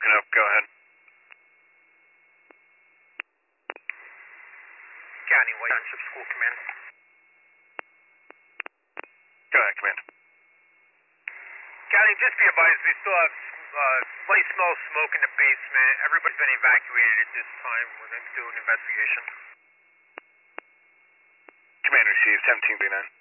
picking up. Go ahead. County White Township School Command. Go ahead, Command. County, just be advised, we still have slight smell of smoke in the basement. Everybody's been evacuated at this time. We're going to do an investigation. Command received, 17B9.